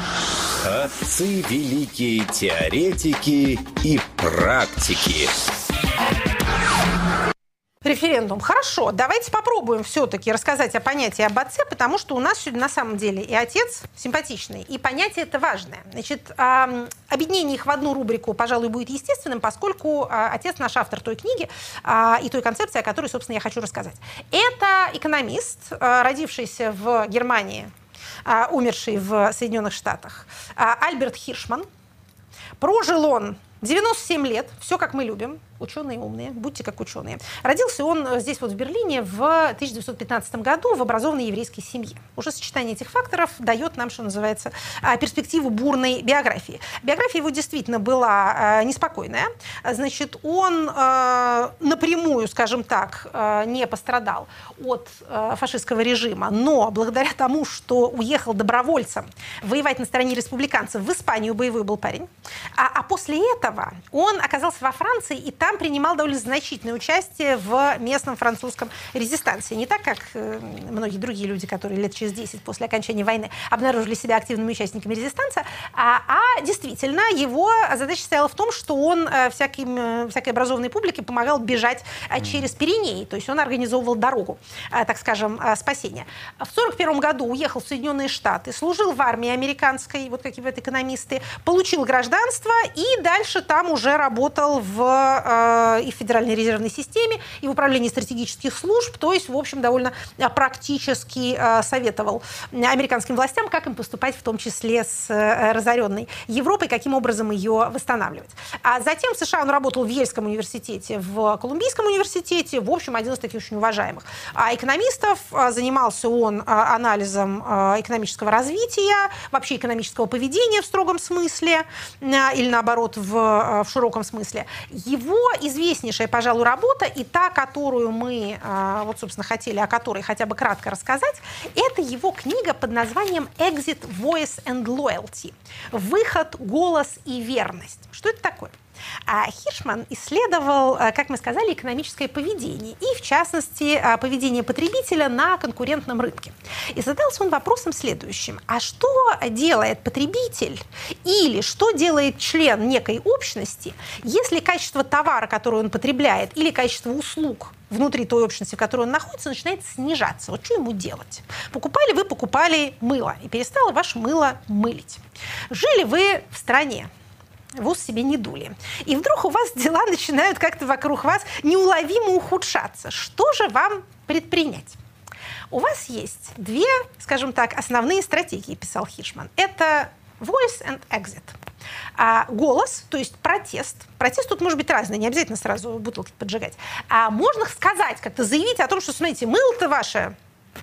Отцы великие теоретики и практики. Референдум. Хорошо, давайте попробуем все-таки рассказать о понятии об отце, потому что у нас сегодня на самом деле и отец симпатичный, и понятие это важное. Значит, э, объединение их в одну рубрику, пожалуй, будет естественным, поскольку э, отец наш автор той книги э, и той концепции, о которой, собственно, я хочу рассказать. Это экономист, э, родившийся в Германии, умерший в Соединенных Штатах, Альберт Хиршман. Прожил он девяносто семь лет, все как мы любим, ученые умные, будьте как ученые. Родился он здесь вот в Берлине в тысяча девятьсот пятнадцатом году в образованной еврейской семье. Уже сочетание этих факторов дает нам, что называется, перспективу бурной биографии. Биография его действительно была неспокойная. Значит, он напрямую, скажем так, не пострадал от фашистского режима, но благодаря тому, что уехал добровольцем воевать на стороне республиканцев в Испанию, боевой был парень, а, а после этого он оказался во Франции и там принимал довольно значительное участие в местном французском резистансе. Не так, как э, многие другие люди, которые лет через десять после окончания войны обнаружили себя активными участниками резистанса, а, а действительно его задача состояла в том, что он э, всяким, э, всякой образованной публике помогал бежать э, через Пиренеи, то есть он организовывал дорогу, э, так скажем, э, спасения. В сорок первом году уехал в Соединенные Штаты, служил в армии американской, вот как и вот экономисты, получил гражданство и дальше там уже работал в и в Федеральной резервной системе, и в управлении стратегических служб, то есть, в общем, довольно практически советовал американским властям, как им поступать, в том числе с разоренной Европой, каким образом ее восстанавливать. А затем в США он работал в Ельском университете, в Колумбийском университете, в общем, один из таких очень уважаемых экономистов. Занимался он анализом экономического развития, вообще экономического поведения в строгом смысле, или наоборот, в, в широком смысле. Его известнейшая, пожалуй, работа, и та, которую мы, вот, собственно, хотели о которой хотя бы кратко рассказать, это его книга под названием «Exit, Voice and Loyalty» – «Выход, голос и верность». Что это такое? А Хиршман исследовал, как мы сказали, экономическое поведение и, в частности, поведение потребителя на конкурентном рынке. И задался он вопросом следующим. А что делает потребитель или что делает член некой общности, если качество товара, который он потребляет, или качество услуг внутри той общности, в которой он находится, начинает снижаться? Вот что ему делать? Покупали вы, покупали мыло, и перестало ваше мыло мылить. Жили вы в стране, в ус себе не дули. И вдруг у вас дела начинают как-то вокруг вас неуловимо ухудшаться. Что же вам предпринять? У вас есть две, скажем так, основные стратегии, писал Хиршман. Это voice and exit. А голос, то есть протест. Протест тут может быть разный, не обязательно сразу бутылки поджигать. А можно сказать, как-то заявить о том, что, смотрите, мыло-то ваше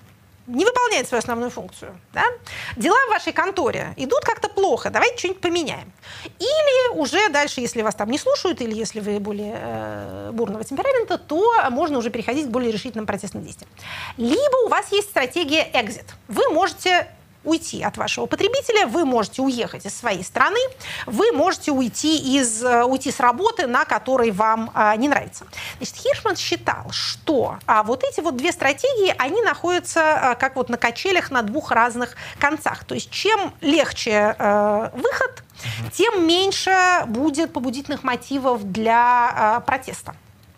не выполняет свою основную функцию. Да? Дела в вашей конторе идут как-то плохо, давайте что-нибудь поменяем. Или уже дальше, если вас там не слушают, или если вы более э, бурного темперамента, то можно уже переходить к более решительным протестным действиям. Либо у вас есть стратегия exit. Вы можете уйти от вашего потребителя, вы можете уехать из своей страны, вы можете уйти, из, уйти с работы, на которой вам а, не нравится. Значит, Хиршман считал, что а, вот эти вот две стратегии, они находятся а, как вот на качелях на двух разных концах. То есть чем легче а, выход, тем меньше будет побудительных мотивов для а, протеста.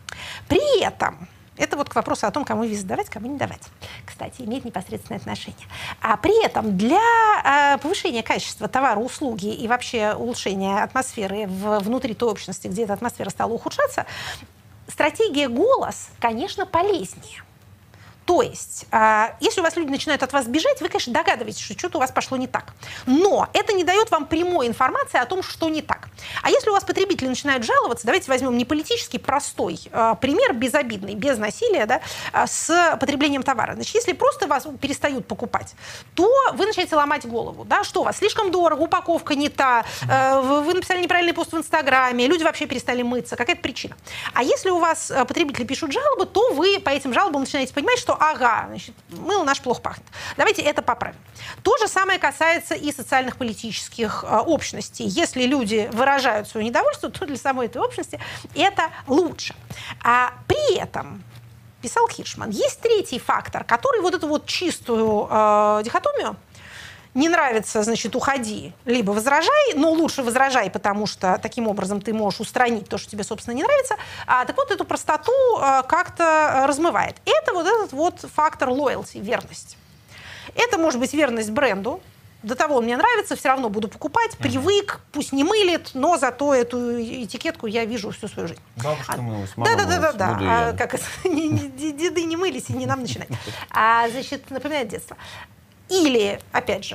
При этом это вот к вопросу о том, кому визу давать, кому не давать. Кстати, имеет непосредственное отношение. А при этом для э, повышения качества товара, услуги и вообще улучшения атмосферы в, внутри той общности, где эта атмосфера стала ухудшаться, стратегия «голос», конечно, полезнее. То есть, э, если у вас люди начинают от вас бежать, вы, конечно, догадываетесь, что что-то у вас пошло не так. Но это не дает вам прямой информации о том, что не так. А если у вас потребители начинают жаловаться, давайте возьмем не политический, простой э, пример, безобидный, без насилия, да, э, с потреблением товара. Значит, если просто вас перестают покупать, то вы начинаете ломать голову. Да, что у вас слишком дорого, упаковка не та, э, вы написали неправильный пост в Инстаграме, люди вообще перестали мыться. Какая-то причина. А если у вас потребители пишут жалобы, то вы по этим жалобам начинаете понимать, что ага, значит, мыло наш плохо пахнет. Давайте это поправим. То же самое касается и социальных политических э, общностей. Если люди выражают свое недовольство, то для самой этой общности это лучше. А при этом, писал Хиршман, есть третий фактор, который вот эту вот чистую э, дихотомию, не нравится, значит, уходи, либо возражай, но лучше возражай, потому что таким образом ты можешь устранить то, что тебе, собственно, не нравится. А, так вот, эту простоту а, как-то размывает. Это вот этот вот фактор loyalty, верность. Это может быть верность бренду. До того он мне нравится, все равно буду покупать, привык, пусть не мылит, но зато эту этикетку я вижу всю свою жизнь. Бабушка а, мылась, мама да, да, да, мылась, да, буду да. А, я. как это? Деды не мылись, и не нам начинать. А, значит, напоминает детство. Или, опять же,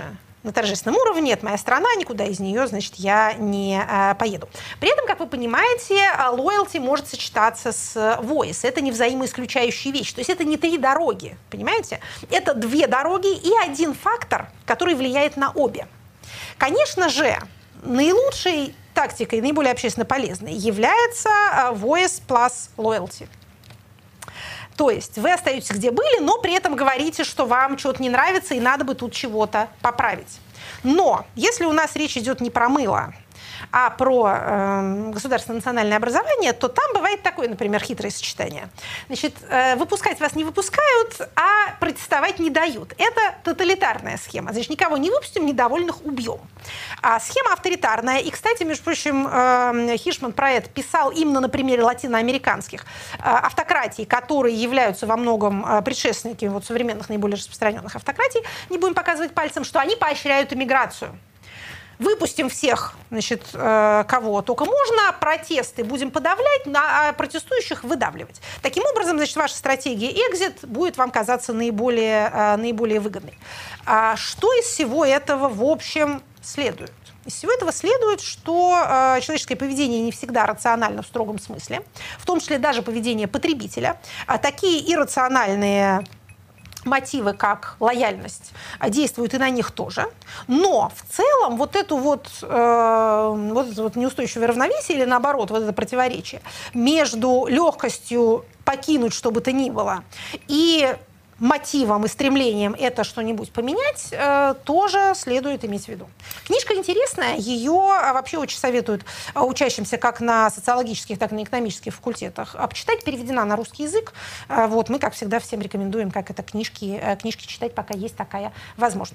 на торжественном уровне, это моя страна, никуда из нее, значит, я не а, поеду. При этом, как вы понимаете, loyalty может сочетаться с voice. Это не взаимоисключающие вещи. То есть это не три дороги, понимаете? Это две дороги и один фактор, который влияет на обе. Конечно же, наилучшей тактикой, наиболее общественно полезной является voice plus loyalty. То есть вы остаетесь где были, но при этом говорите, что вам что-то не нравится и надо бы тут чего-то поправить. Но если у нас речь идет не про мыло, а про э, государственное национальное образование, то там бывает такое, например, хитрое сочетание. Значит, э, выпускать вас не выпускают, а протестовать не дают. Это тоталитарная схема. Значит, никого не выпустим, недовольных убьем. А схема авторитарная. И, кстати, между прочим, э, Хиршман про это писал именно на примере латиноамериканских э, автократий, которые являются во многом э, предшественниками вот, современных наиболее распространенных автократий. Не будем показывать пальцем, что они поощряют иммиграцию. Выпустим всех, значит, кого только можно, протесты будем подавлять, а протестующих выдавливать. Таким образом, значит, ваша стратегия экзит будет вам казаться наиболее, наиболее выгодной. А что из всего этого, в общем, следует? Из всего этого следует, что э, человеческое поведение не всегда рационально в строгом смысле, в том числе даже поведение потребителя. А такие иррациональные мотивы, как лояльность, действуют и на них тоже. Но в целом вот эту вот, э, вот, это вот неустойчивое равновесие или наоборот вот это противоречие между легкостью покинуть что бы то ни было и мотивом и стремлением это что-нибудь поменять, э, тоже следует иметь в виду. Книжка интересная, ее вообще очень советуют учащимся как на социологических, так и на экономических факультетах почитать, переведена на русский язык. Э, вот, мы, как всегда, всем рекомендуем, как это книжки, э, книжки читать, пока есть такая возможность.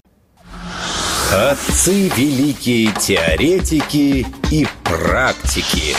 Отцы великие теоретики и практики.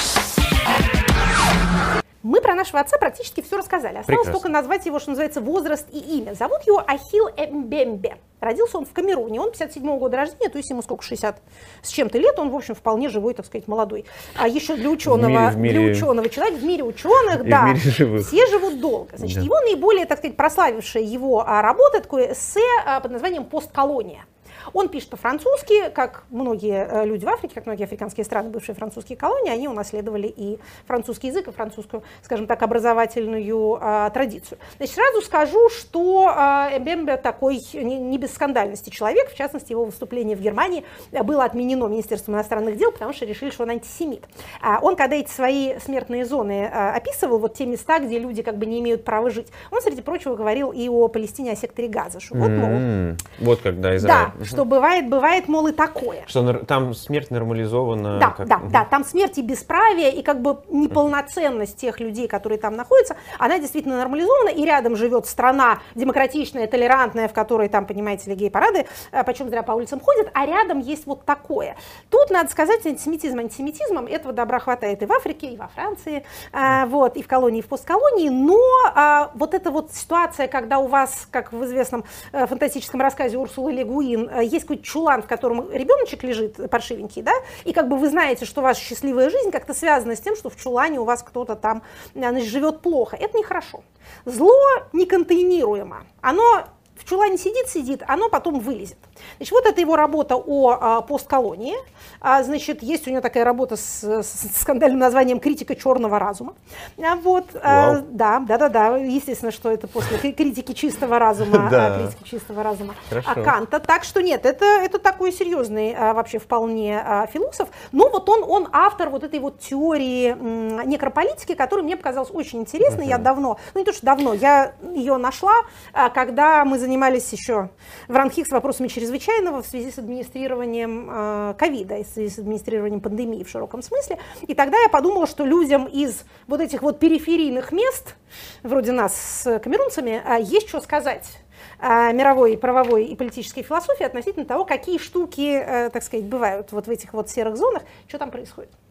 Мы про нашего отца практически все рассказали. Осталось Прекрасно. только назвать его, что называется, возраст и имя. Зовут его Ахилл Эмбембе. Родился он в Камеруне. Он пятьдесят седьмого года рождения, то есть ему сколько, шестьдесят с чем-то лет. Он, в общем, вполне живой, так сказать, молодой. А еще для ученого, в мире, в мире... для ученого человека, в мире ученых, и да, мире живут. Все живут долго. Значит, да. Его наиболее, так сказать, прославившая его работа, такое эссе под названием «Постколония». Он пишет по-французски, как многие люди в Африке, как многие африканские страны, бывшие французские колонии, они унаследовали и французский язык, и французскую, скажем так, образовательную а, традицию. Значит, сразу скажу, что а, Эмбембе такой не, не без скандальности человек, в частности, его выступление в Германии было отменено Министерством иностранных дел, потому что решили, что он антисемит. А, он, когда эти свои смертные зоны а, описывал, вот те места, где люди как бы не имеют права жить, он, среди прочего, говорил и о Палестине, о секторе Газа, что вот, мол, mm-hmm. вот когда Израиль. Да, что бывает, бывает, мол, и такое. Что там смерть нормализована. Да, как... да, да, там смерть и бесправие, и как бы неполноценность тех людей, которые там находятся, она действительно нормализована, и рядом живет страна демократичная, толерантная, в которой там, понимаете ли, гей-парады, почем зря по улицам ходят, а рядом есть вот такое. Тут, надо сказать, антисемитизм антисемитизмом, этого добра хватает и в Африке, и во Франции, вот, и в колонии, и в постколонии, но вот эта вот ситуация, когда у вас, как в известном фантастическом рассказе Урсулы Ле Гуин, есть какой-то чулан, в котором ребеночек лежит паршивенький, да, и как бы вы знаете, что ваша счастливая жизнь как-то связана с тем, что в чулане у вас кто-то там, значит, живет плохо. Это нехорошо. Зло неконтейнируемо. Оно в чулане сидит, сидит, оно потом вылезет. Значит, вот это его работа о а, постколонии. А, значит, есть у него такая работа с, с скандальным названием «Критика черного разума». А, вот, а, да, да, да, да. Естественно, что это после критики чистого разума, а, критики чистого разума а, Канта. Так что нет, это, это такой серьезный а, вообще вполне а, философ. Но вот он, он автор вот этой вот теории м, некрополитики, которая мне показалась очень интересной. Uh-huh. Я давно, ну не то что давно, я ее нашла, а, когда мы занимались еще в РАНХИКС вопросами чрезвычайного в связи с администрированием ковида, э, в связи с администрированием пандемии в широком смысле. И тогда я подумала, что людям из вот этих вот периферийных мест, вроде нас с камерунцами, э, есть что сказать э, мировой правовой и политической философии относительно того, какие штуки, э, так сказать, бывают вот в этих вот серых зонах, что там происходит.